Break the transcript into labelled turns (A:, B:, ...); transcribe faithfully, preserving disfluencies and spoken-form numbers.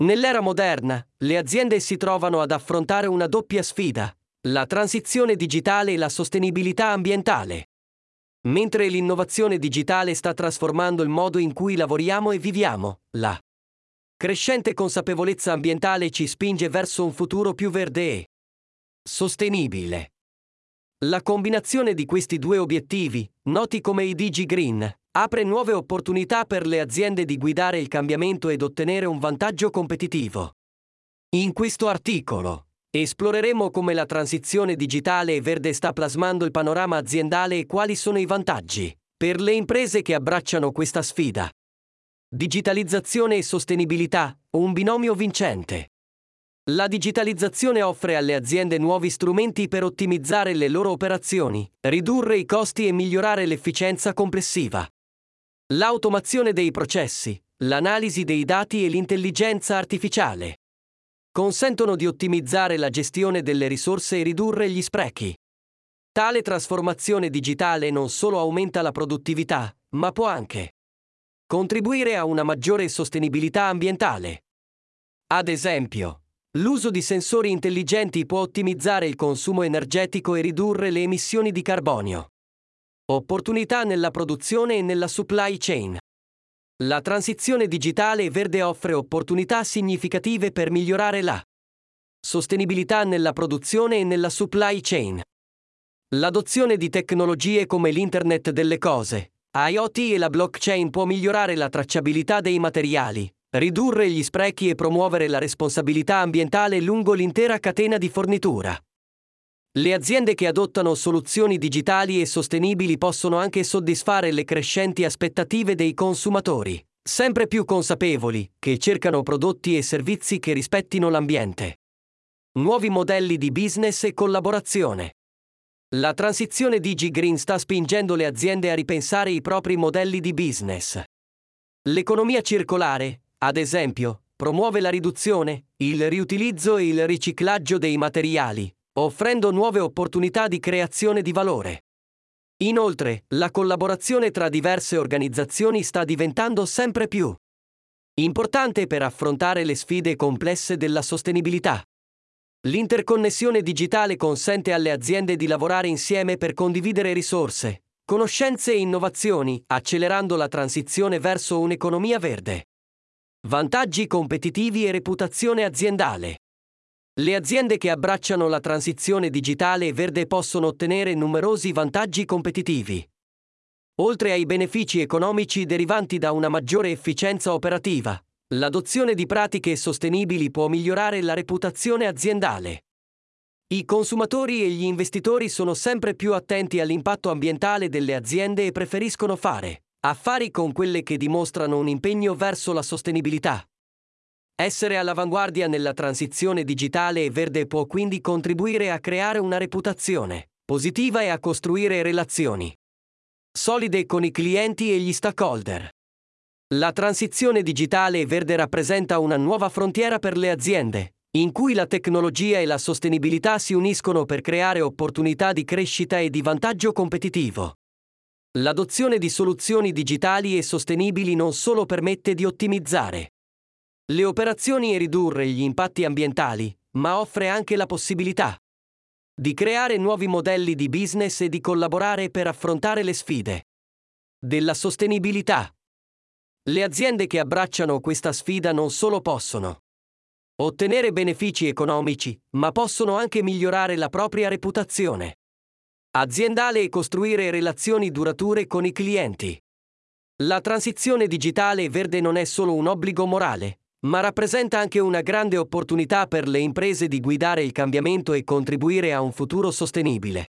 A: Nell'era moderna, le aziende si trovano ad affrontare una doppia sfida: la transizione digitale e la sostenibilità ambientale. Mentre l'innovazione digitale sta trasformando il modo in cui lavoriamo e viviamo, la crescente consapevolezza ambientale ci spinge verso un futuro più verde e sostenibile. La combinazione di questi due obiettivi, noti come i Digi Green, apre nuove opportunità per le aziende di guidare il cambiamento ed ottenere un vantaggio competitivo. In questo articolo esploreremo come la transizione digitale e verde sta plasmando il panorama aziendale e quali sono i vantaggi per le imprese che abbracciano questa sfida. Digitalizzazione e sostenibilità, un binomio vincente. La digitalizzazione offre alle aziende nuovi strumenti per ottimizzare le loro operazioni, ridurre i costi e migliorare l'efficienza complessiva. L'automazione dei processi, l'analisi dei dati e l'intelligenza artificiale consentono di ottimizzare la gestione delle risorse e ridurre gli sprechi. Tale trasformazione digitale non solo aumenta la produttività, ma può anche contribuire a una maggiore sostenibilità ambientale. Ad esempio, l'uso di sensori intelligenti può ottimizzare il consumo energetico e ridurre le emissioni di carbonio. Opportunità nella produzione e nella supply chain. La transizione digitale e verde offre opportunità significative per migliorare la sostenibilità nella produzione e nella supply chain. L'adozione di tecnologie come l'Internet delle cose, I o T e la blockchain può migliorare la tracciabilità dei materiali, ridurre gli sprechi e promuovere la responsabilità ambientale lungo l'intera catena di fornitura. Le aziende che adottano soluzioni digitali e sostenibili possono anche soddisfare le crescenti aspettative dei consumatori, sempre più consapevoli, che cercano prodotti e servizi che rispettino l'ambiente. Nuovi modelli di business e collaborazione. La transizione Digi Green sta spingendo le aziende a ripensare i propri modelli di business. L'economia circolare, ad esempio, promuove la riduzione, il riutilizzo e il riciclaggio dei materiali, offrendo nuove opportunità di creazione di valore. Inoltre, la collaborazione tra diverse organizzazioni sta diventando sempre più importante per affrontare le sfide complesse della sostenibilità. L'interconnessione digitale consente alle aziende di lavorare insieme per condividere risorse, conoscenze e innovazioni, accelerando la transizione verso un'economia verde. Vantaggi competitivi e reputazione aziendale. Le aziende che abbracciano la transizione digitale e verde possono ottenere numerosi vantaggi competitivi. Oltre ai benefici economici derivanti da una maggiore efficienza operativa, l'adozione di pratiche sostenibili può migliorare la reputazione aziendale. I consumatori e gli investitori sono sempre più attenti all'impatto ambientale delle aziende e preferiscono fare affari con quelle che dimostrano un impegno verso la sostenibilità. Essere all'avanguardia nella transizione digitale e verde può quindi contribuire a creare una reputazione positiva e a costruire relazioni solide con i clienti e gli stakeholder. La transizione digitale e verde rappresenta una nuova frontiera per le aziende, in cui la tecnologia e la sostenibilità si uniscono per creare opportunità di crescita e di vantaggio competitivo. L'adozione di soluzioni digitali e sostenibili non solo permette di ottimizzare le operazioni e ridurre gli impatti ambientali, ma offre anche la possibilità di creare nuovi modelli di business e di collaborare per affrontare le sfide della sostenibilità. Le aziende che abbracciano questa sfida non solo possono ottenere benefici economici, ma possono anche migliorare la propria reputazione aziendale e costruire relazioni durature con i clienti. La transizione digitale e verde non è solo un obbligo morale, ma rappresenta anche una grande opportunità per le imprese di guidare il cambiamento e contribuire a un futuro sostenibile.